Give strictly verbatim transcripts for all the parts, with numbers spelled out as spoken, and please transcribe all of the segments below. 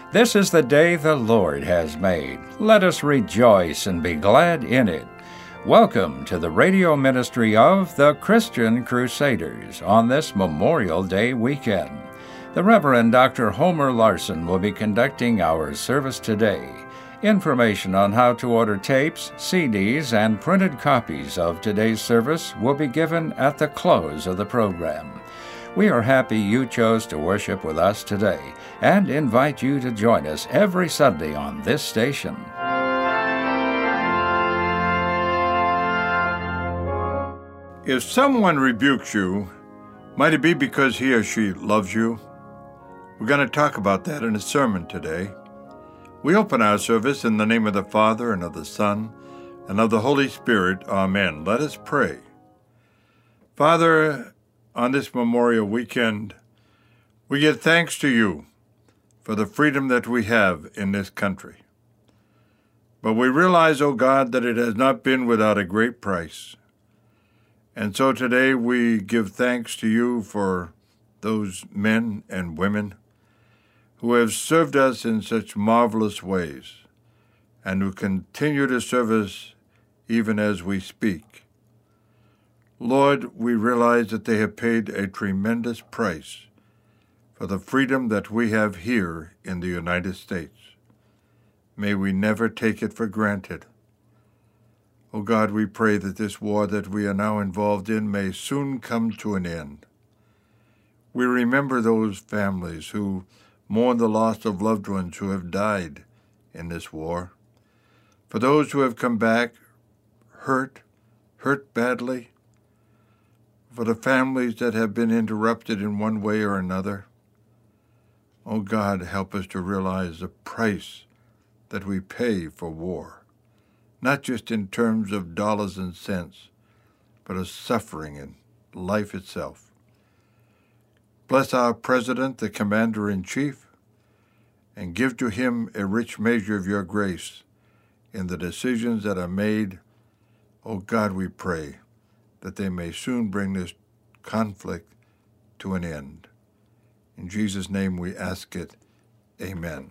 This is the day the Lord has made. Let us rejoice and be glad in it. Welcome to the radio ministry of the Christian Crusaders on this Memorial Day weekend. The Reverend Doctor Homer Larson will be conducting our service today. Information on how to order tapes, C Ds, and printed copies of today's service will be given at the close of the program. We are happy you chose to worship with us today and invite you to join us every Sunday on this station. If someone rebukes you, might it be because he or she loves you? We're going to talk about that in a sermon today. We open our service in the name of the Father, and of the Son, and of the Holy Spirit. Amen. Let us pray. Father, on this Memorial Weekend, we give thanks to you for the freedom that we have in this country. But we realize, O God, that it has not been without a great price. And so today we give thanks to you for those men and women who have served us in such marvelous ways and who continue to serve us even as we speak. Lord, we realize that they have paid a tremendous price for the freedom that we have here in the United States. May we never take it for granted. Oh God, we pray that this war that we are now involved in may soon come to an end. We remember those families who mourn the loss of loved ones who have died in this war. For those who have come back hurt, hurt badly, for the families that have been interrupted in one way or another. Oh God, help us to realize the price that we pay for war, not just in terms of dollars and cents, but of suffering and life itself. Bless our President, the Commander-in-Chief, and give to him a rich measure of your grace in the decisions that are made. Oh God, we pray that they may soon bring this conflict to an end. In Jesus' name we ask it. Amen.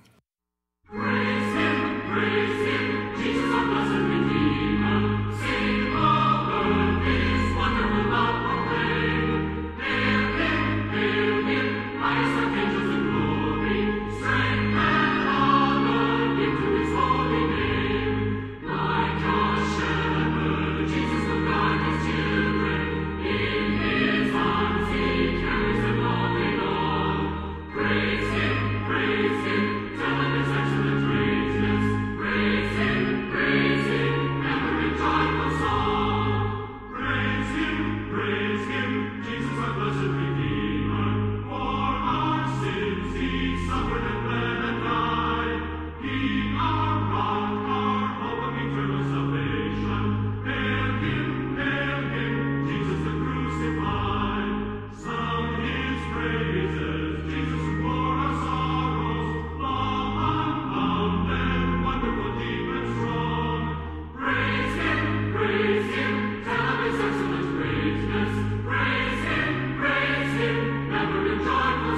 Praise him, praise him, Jesus our blessed Redeemer. Sing over his wonderful love proclaim. Hail him, hail him, highest archangels in glory. Strength and honor give to his holy name. Like a shepherd, Jesus will guide his children. In his arms he carries them all day long. Praise him, praise him, tell of his excellent greatness. Praise him, praise him, ever in joyful song. Praise him, praise him, Jesus our blessed Redeemer. For our sins he suffered and bled and died. He our rock, our hope of eternal salvation. Hail him, hail him, Jesus the crucified. Sung his praises, Jesus who bore our sorrows, long unbound and wonderful, deep and strong. Praise him, praise him, tell of his excellent greatness. Praise him, praise him, ever in joyful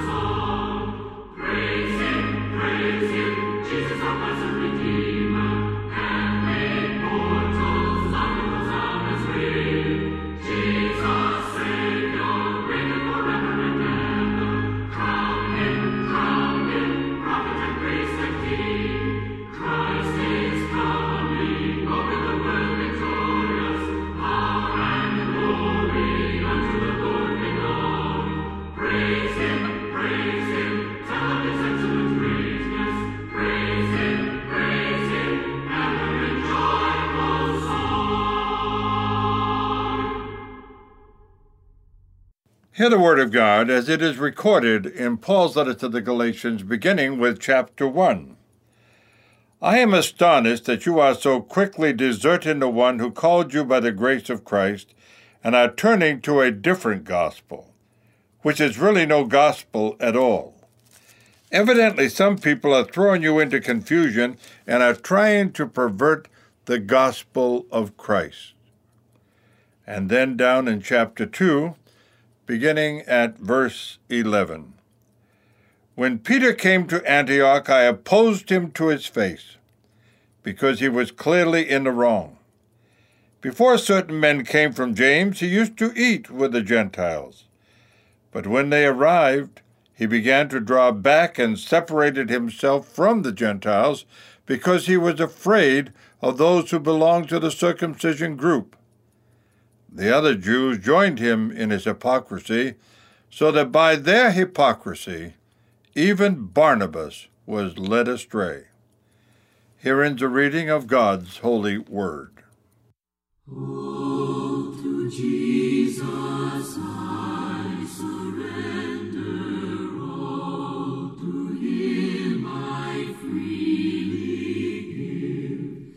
song. Praise him, praise him, Jesus our blessed Redeemer, and made mortals like the Hosanna's ring. Jesus Savior, reigning forever and ever. Crown him, crown him, prophet and priest and king. Christ is coming, over the world victorious. Power and glory unto the Lord belong. Praise him, praise him, tell of his excellent greatness. Praise him, praise him, ever in joyful song. Hear the word of God as it is recorded in Paul's letter to the Galatians, beginning with chapter one. I am astonished that you are so quickly deserting the one who called you by the grace of Christ and are turning to a different gospel, which is really no gospel at all. Evidently, some people are throwing you into confusion and are trying to pervert the gospel of Christ. And then down in chapter two, beginning at verse eleven. When Peter came to Antioch, I opposed him to his face, because he was clearly in the wrong. Before certain men came from James, he used to eat with the Gentiles. But when they arrived, he began to draw back and separated himself from the Gentiles, because he was afraid of those who belonged to the circumcision group. The other Jews joined him in his hypocrisy, so that by their hypocrisy even Barnabas was led astray. Here ends a reading of God's holy word. Oh, to Jesus I surrender all, to him I freely give.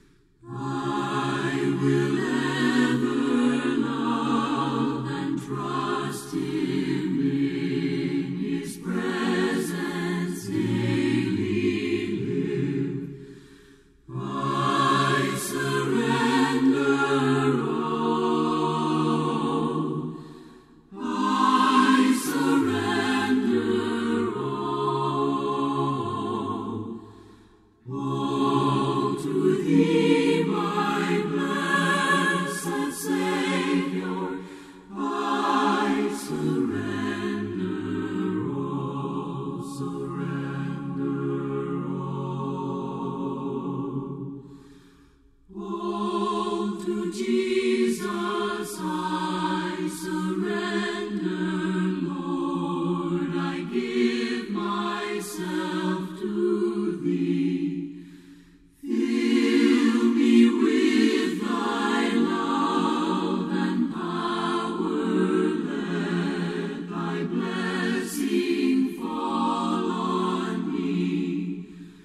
I will ever love and trust him in his presence daily live. I surrender all. I surrender all. All to thee, my blessed Savior, I surrender all, surrender all. All to Jesus I surrender, Lord, I give myself to thee. Fill me with thy love and power, let thy blessing fall on me.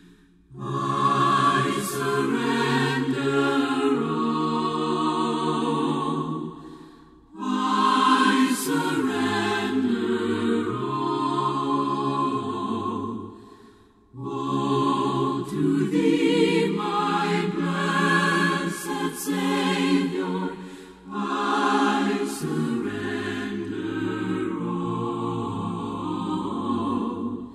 I surrender all. I surrender all. All to thee, my blessed Savior, I surrender all.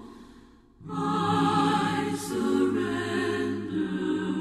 I surrender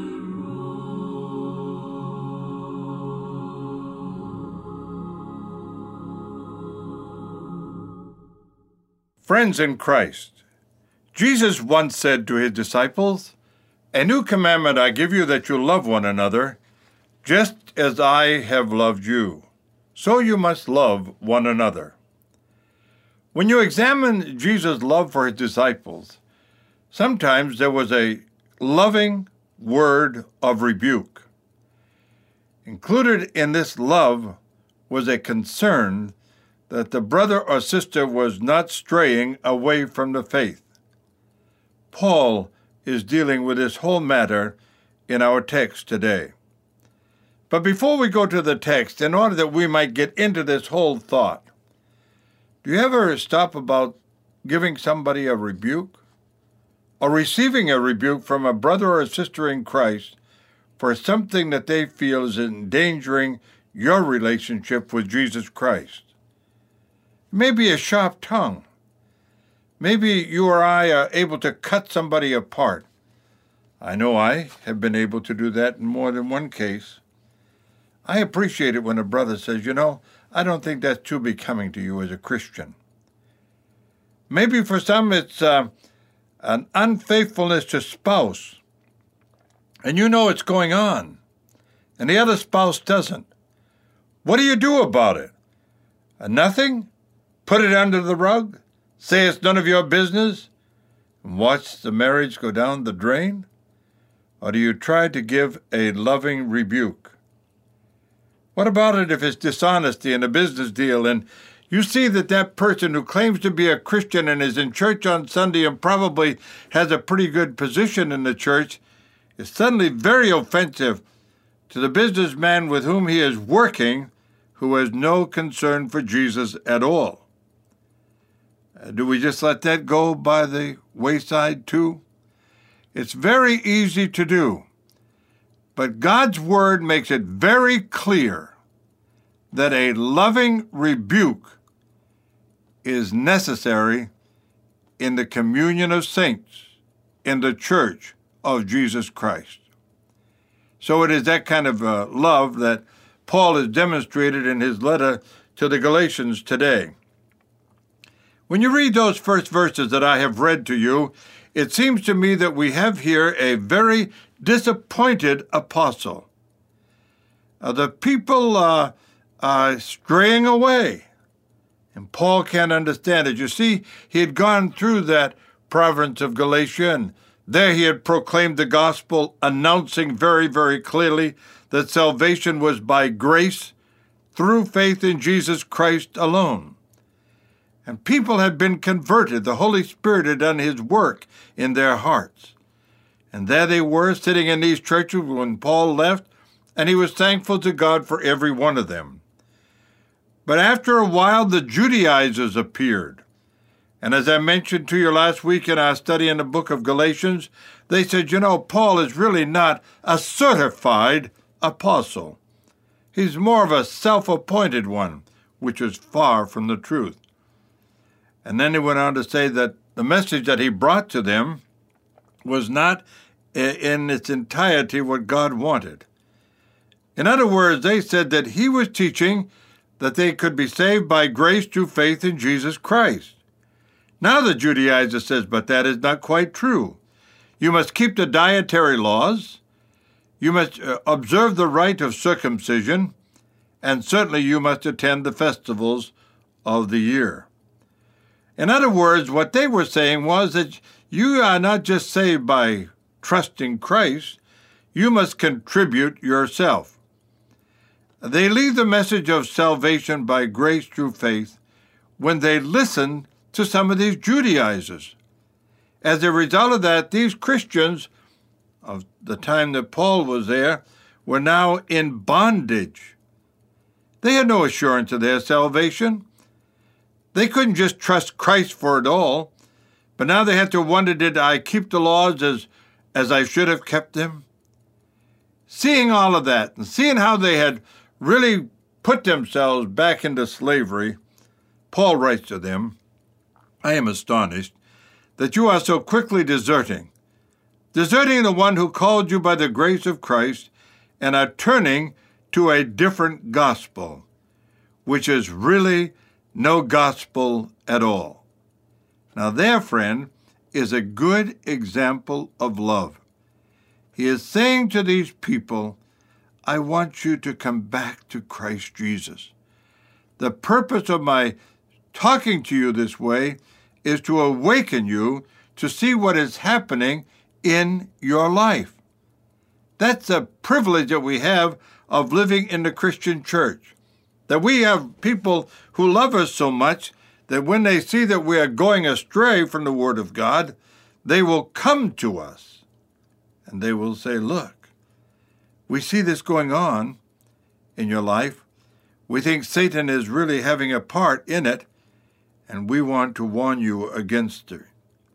Friends in Christ, Jesus once said to his disciples, "A new commandment I give you, that you love one another, just as I have loved you. So you must love one another." When you examine Jesus' love for his disciples, sometimes there was a loving word of rebuke. Included in this love was a concern that the brother or sister was not straying away from the faith. Paul is dealing with this whole matter in our text today. But before we go to the text, in order that we might get into this whole thought, do you ever stop about giving somebody a rebuke or receiving a rebuke from a brother or sister in Christ for something that they feel is endangering your relationship with Jesus Christ? Maybe a sharp tongue. Maybe you or I are able to cut somebody apart. I know I have been able to do that in more than one case. I appreciate it when a brother says, you know, I don't think that's too becoming to you as a Christian. Maybe for some it's uh, an unfaithfulness to spouse, and you know it's going on, and the other spouse doesn't. What do you do about it? Uh, nothing? Put it under the rug? Say it's none of your business? And watch the marriage go down the drain? Or do you try to give a loving rebuke? What about it if it's dishonesty in a business deal and you see that that person who claims to be a Christian and is in church on Sunday and probably has a pretty good position in the church is suddenly very offensive to the businessman with whom he is working, who has no concern for Jesus at all? Uh, do we just let that go by the wayside too? It's very easy to do, but God's word makes it very clear that a loving rebuke is necessary in the communion of saints in the church of Jesus Christ. So it is that kind of uh, love that Paul has demonstrated in his letter to the Galatians today. When you read those first verses that I have read to you, it seems to me that we have here a very disappointed apostle. Uh, the people uh, are straying away, and Paul can't understand it. You see, he had gone through that province of Galatia, and there he had proclaimed the gospel, announcing very, very clearly that salvation was by grace through faith in Jesus Christ alone. And people had been converted. The Holy Spirit had done his work in their hearts. And there they were, sitting in these churches when Paul left, and he was thankful to God for every one of them. But after a while, the Judaizers appeared. And as I mentioned to you last week in our study in the book of Galatians, they said, you know, Paul is really not a certified apostle. He's more of a self-appointed one, which is far from the truth. And then he went on to say that the message that he brought to them was not in its entirety what God wanted. In other words, they said that he was teaching that they could be saved by grace through faith in Jesus Christ. Now the Judaizer says, but that is not quite true. You must keep the dietary laws, you must observe the rite of circumcision, and certainly you must attend the festivals of the year. In other words, what they were saying was that you are not just saved by trusting Christ, you must contribute yourself. They leave the message of salvation by grace through faith when they listen to some of these Judaizers. As a result of that, these Christians of the time that Paul was there were now in bondage. They had no assurance of their salvation. They couldn't just trust Christ for it all, but now they had to wonder, did I keep the laws as, as I should have kept them? Seeing all of that and seeing how they had really put themselves back into slavery, Paul writes to them, I am astonished that you are so quickly deserting, deserting the one who called you by the grace of Christ and are turning to a different gospel, which is really no gospel at all. Now, their friend is a good example of love. He is saying to these people, I want you to come back to Christ Jesus. The purpose of my talking to you this way is to awaken you to see what is happening in your life. That's a privilege that we have of living in the Christian church. That we have people who love us so much that when they see that we are going astray from the Word of God, they will come to us and they will say, look, we see this going on in your life. We think Satan is really having a part in it, and we want to warn you against it.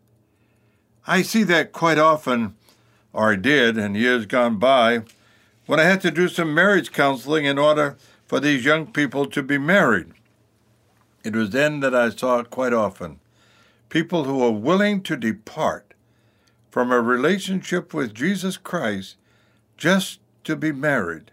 I see that quite often, or I did in years gone by, when I had to do some marriage counseling in order for these young people to be married. It was then that I saw it quite often. People who are willing to depart from a relationship with Jesus Christ just to be married.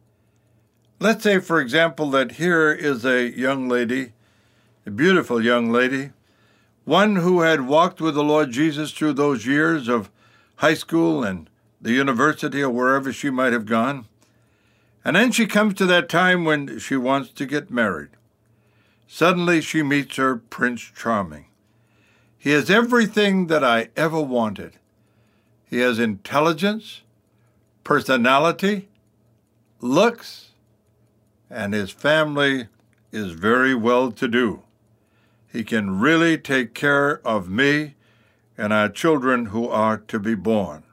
Let's say, for example, that here is a young lady, a beautiful young lady, one who had walked with the Lord Jesus through those years of high school and the university or wherever she might have gone. And then she comes to that time when she wants to get married. Suddenly she meets her Prince Charming. He has everything that I ever wanted. He has intelligence, personality, looks, and his family is very well-to-do. He can really take care of me and our children who are to be born.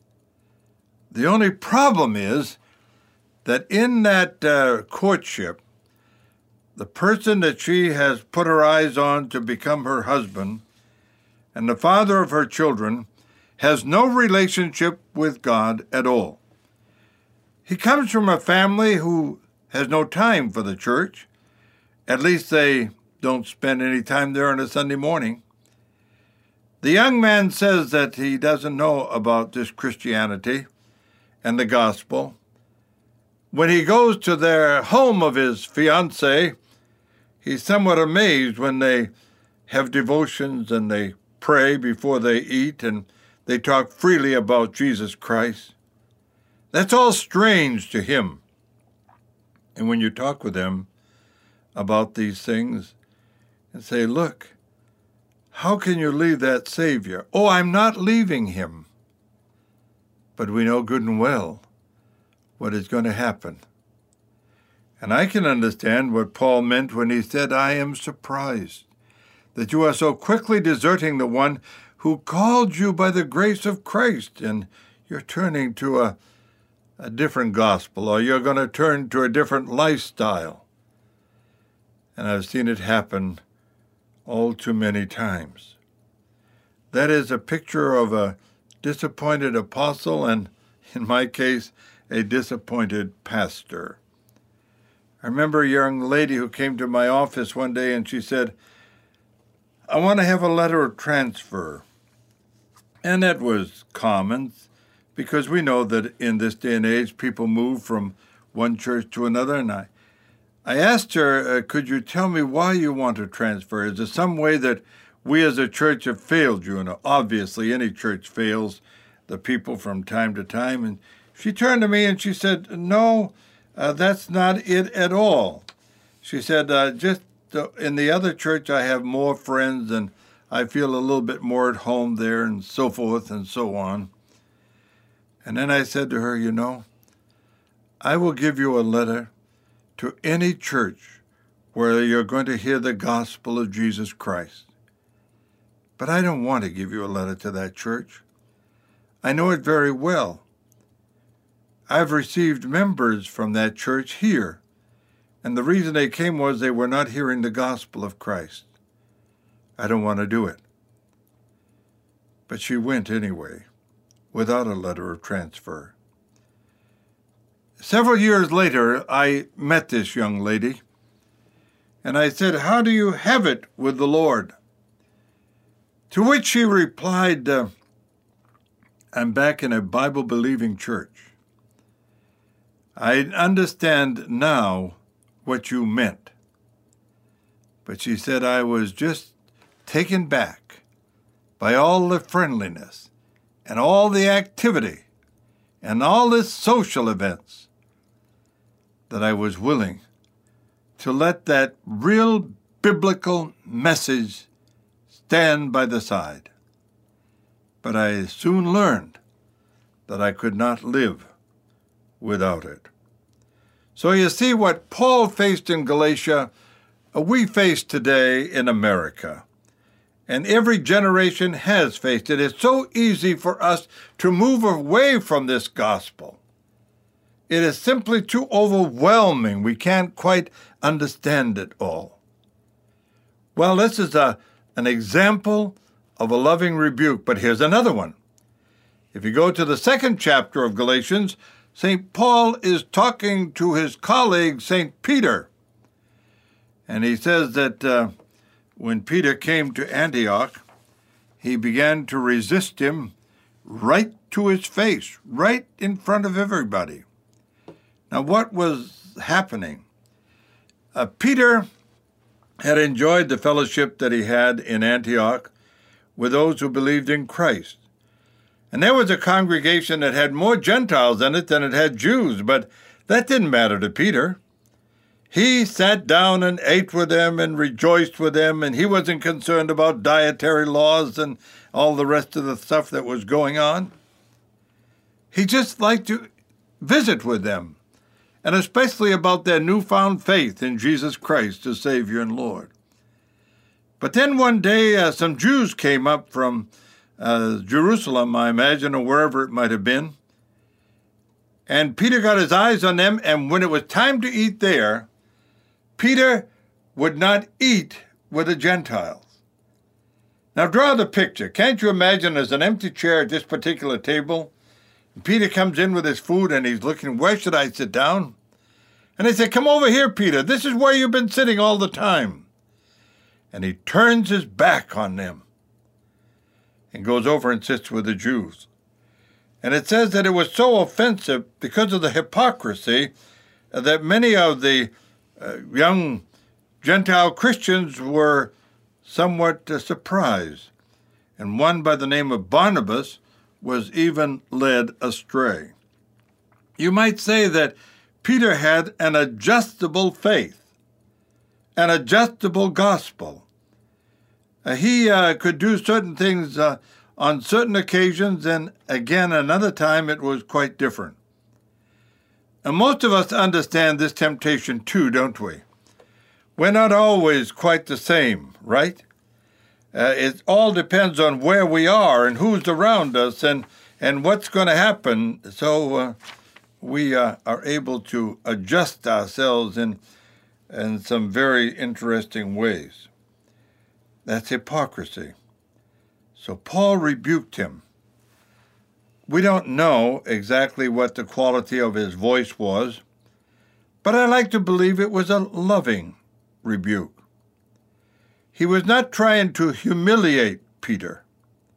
The only problem is that in that uh, courtship, the person that she has put her eyes on to become her husband and the father of her children has no relationship with God at all. He comes from a family who has no time for the church. At least they don't spend any time there on a Sunday morning. The young man says that he doesn't know about this Christianity and the gospel. When he goes to their home of his fiancée, he's somewhat amazed when they have devotions and they pray before they eat and they talk freely about Jesus Christ. That's all strange to him. And when you talk with him about these things and say, look, how can you leave that Savior? Oh, I'm not leaving him. But we know good and well what is going to happen. And I can understand what Paul meant when he said, I am surprised that you are so quickly deserting the one who called you by the grace of Christ, and you're turning to a, a different gospel, or you're going to turn to a different lifestyle. And I've seen it happen all too many times. That is a picture of a disappointed apostle and, in my case, a disappointed pastor. I remember a young lady who came to my office one day and she said, I want to have a letter of transfer. And that was common because we know that in this day and age people move from one church to another. And I I asked her, uh, could you tell me why you want to transfer? Is there some way that we as a church have failed you? And obviously any church fails the people from time to time. And she turned to me and she said, no, uh, that's not it at all. She said, uh, just uh, in the other church I have more friends and I feel a little bit more at home there and so forth and so on. And then I said to her, you know, I will give you a letter to any church where you're going to hear the gospel of Jesus Christ. But I don't want to give you a letter to that church. I know it very well. I've received members from that church here, and the reason they came was they were not hearing the gospel of Christ. I don't want to do it. But she went anyway, without a letter of transfer. Several years later, I met this young lady, and I said, how do you have it with the Lord? To which she replied, uh, I'm back in a Bible-believing church. I understand now what you meant. But she said, I was just taken back by all the friendliness and all the activity and all the social events that I was willing to let that real biblical message stand by the side. But I soon learned that I could not live without it. So you see, what Paul faced in Galatia, we face today in America. And every generation has faced it. It's so easy for us to move away from this gospel. It is simply too overwhelming. We can't quite understand it all. Well, this is a, an example of a loving rebuke, but here's another one. If you go to the second chapter of Galatians, Saint Paul is talking to his colleague, Saint Peter. And he says that uh, when Peter came to Antioch, he began to resist him right to his face, right in front of everybody. Now, what was happening? Uh, Peter had enjoyed the fellowship that he had in Antioch with those who believed in Christ. And there was a congregation that had more Gentiles in it than it had Jews, but that didn't matter to Peter. He sat down and ate with them and rejoiced with them, and he wasn't concerned about dietary laws and all the rest of the stuff that was going on. He just liked to visit with them, and especially about their newfound faith in Jesus Christ as Savior and Lord. But then one day, uh, some Jews came up from uh, Jerusalem, I imagine, or wherever it might have been, and Peter got his eyes on them, and when it was time to eat there, Peter would not eat with the Gentiles. Now draw the picture. Can't you imagine there's an empty chair at this particular table? Peter comes in with his food and he's looking, where should I sit down? And they say, come over here, Peter. This is where you've been sitting all the time. And he turns his back on them. and goes over and sits with the Jews. And it says that it was so offensive because of the hypocrisy that many of the uh, young Gentile Christians were somewhat uh, surprised. And one by the name of Barnabas was even led astray. You might say that Peter had an adjustable faith, an adjustable gospel. Uh, he uh, could do certain things uh, on certain occasions, and again, another time it was quite different. And most of us understand this temptation too, don't we? We're not always quite the same, right? Uh, it all depends on where we are and who's around us and, and what's going to happen. So uh, we uh, are able to adjust ourselves in, in some very interesting ways. That's hypocrisy. So Paul rebuked him. We don't know exactly what the quality of his voice was, but I like to believe it was a loving rebuke. He was not trying to humiliate Peter,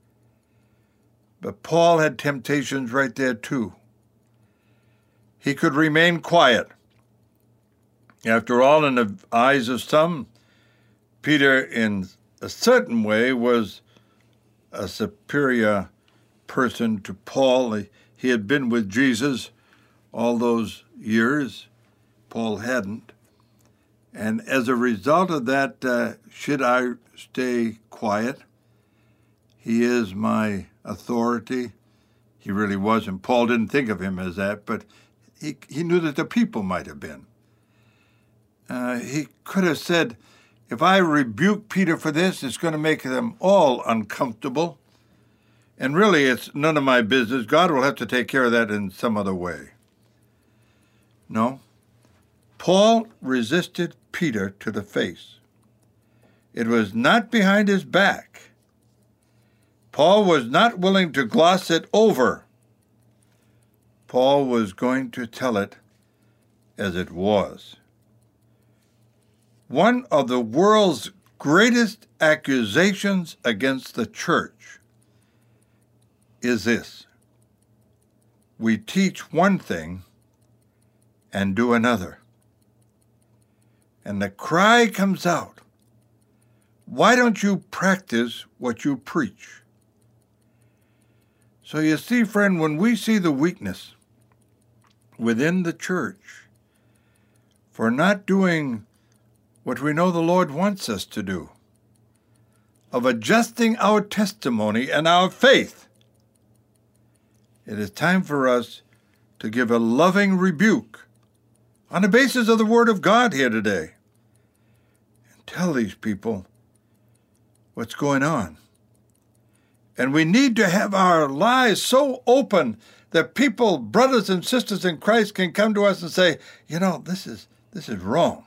but Paul had temptations right there too. He could remain quiet. After all, in the eyes of some, Peter, in a certain way, was a superior person to Paul. He had been with Jesus all those years. Paul hadn't. And as a result of that, uh, should I stay quiet? He is my authority. He really wasn't. Paul didn't think of him as that, but he, he knew that the people might have been. Uh, he could have said, if I rebuke Peter for this, it's going to make them all uncomfortable. And really, it's none of my business. God will have to take care of that in some other way. No. Paul resisted Peter to the face. It was not behind his back. Paul was not willing to gloss it over. Paul was going to tell it as it was. One of the world's greatest accusations against the church is this: we teach one thing and do another. And the cry comes out, why don't you practice what you preach? So you see, friend, when we see the weakness within the church for not doing what we know the Lord wants us to do, of adjusting our testimony and our faith, it is time for us to give a loving rebuke on the basis of the Word of God here today and tell these people what's going on. And we need to have our lives so open that people, brothers and sisters in Christ, can come to us and say, you know, this is this is wrong.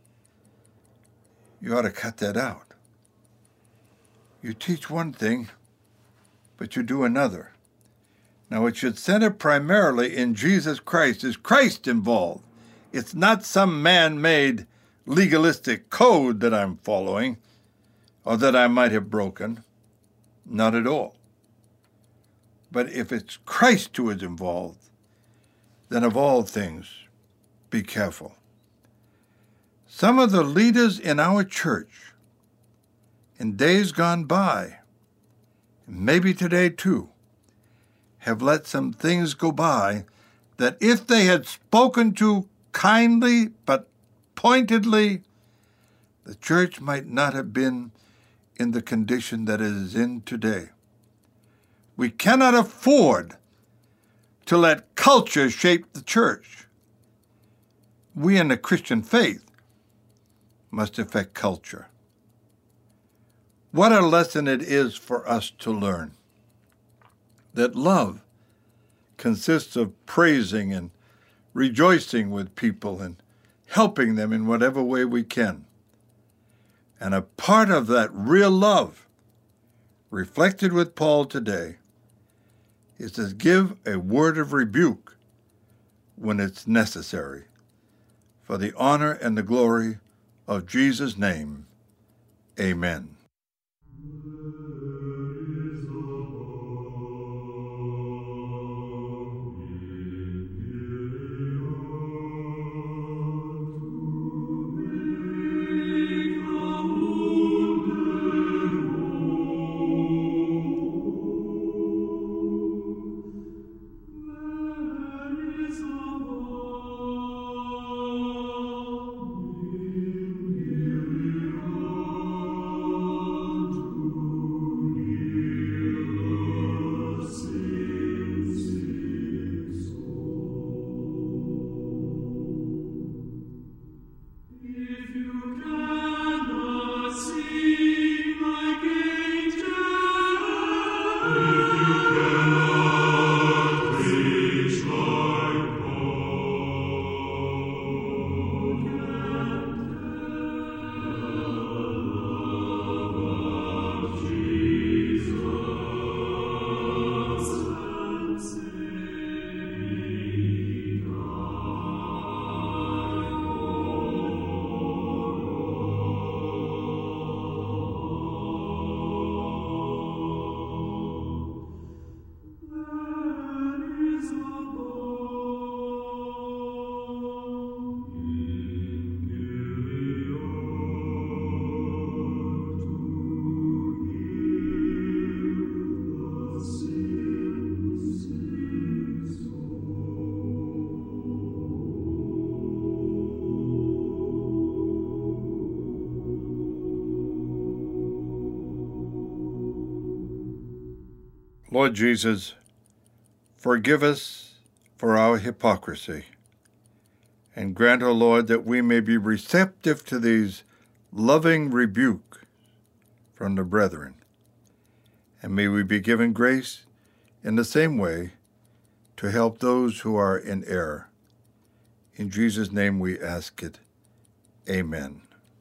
You ought to cut that out. You teach one thing, but you do another. Now, it should center primarily in Jesus Christ. Is Christ involved? It's not some man-made legalistic code that I'm following or that I might have broken. Not at all. But if it's Christ who is involved, then of all things, be careful. Some of the leaders in our church in days gone by, maybe today too, have let some things go by that if they had spoken to kindly but pointedly, the church might not have been in the condition that it is in today. We cannot afford to let culture shape the church. We in the Christian faith must affect culture. What a lesson it is for us to learn that love consists of praising and rejoicing with people and helping them in whatever way we can. And a part of that real love, reflected with Paul today, is to give a word of rebuke when it's necessary, for the honor and the glory of Jesus' name. Amen. Word is all. Lord Jesus, forgive us for our hypocrisy, and grant, O Lord, that we may be receptive to these loving rebukes from the brethren, and may we be given grace in the same way to help those who are in error. In Jesus' name we ask it. Amen.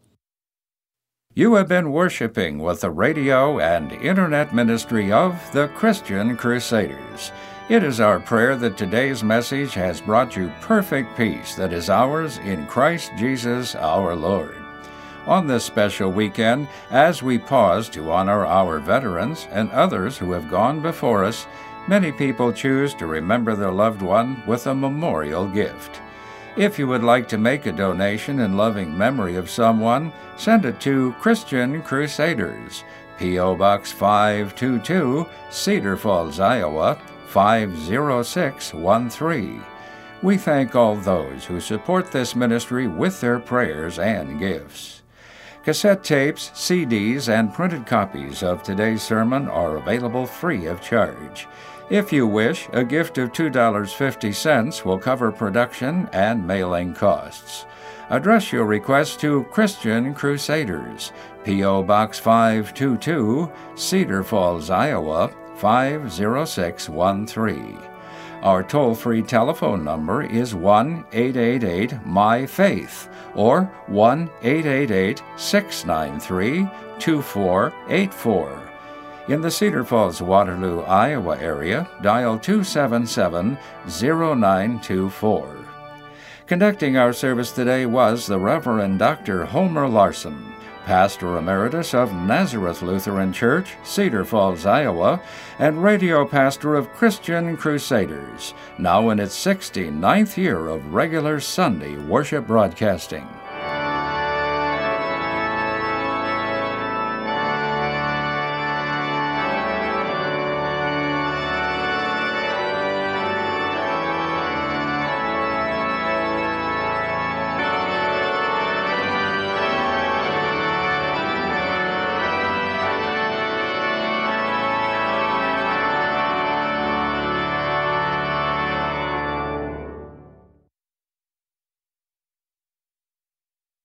You have been worshiping with the radio and internet ministry of the Christian Crusaders. It is our prayer that today's message has brought you perfect peace that is ours in Christ Jesus our Lord. On this special weekend, as we pause to honor our veterans and others who have gone before us, many people choose to remember their loved one with a memorial gift. If you would like to make a donation in loving memory of someone, send it to Christian Crusaders, P O. Box five two two, Cedar Falls, Iowa, five zero six one three. We thank all those who support this ministry with their prayers and gifts. Cassette tapes, C Ds, and printed copies of today's sermon are available free of charge. If you wish, a gift of two dollars and fifty cents will cover production and mailing costs. Address your request to Christian Crusaders, P O. Box five two two, Cedar Falls, Iowa, five zero six one three. Our toll-free telephone number is one eight eight eight, M Y F A I T H or one eight eight eight, six nine three, two four eight four. In the Cedar Falls, Waterloo, Iowa area, dial two seven seven, zero nine two four. Conducting our service today was the Reverend Doctor Homer Larson, Pastor Emeritus of Nazareth Lutheran Church, Cedar Falls, Iowa, and Radio Pastor of Christian Crusaders, now in its sixty-ninth year of regular Sunday worship broadcasting.